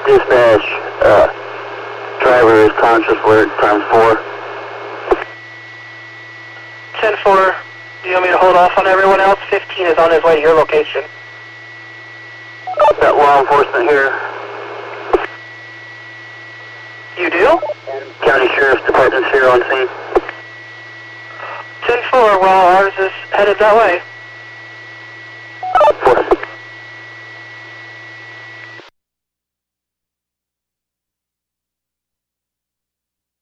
Dispatch, driver is conscious alert, times 4. 10-4, do you want me to hold off on everyone else? 15 is on his way to your location. Got law enforcement here. You do? County Sheriff's Department's here on scene. 10-4, well, ours is headed that way.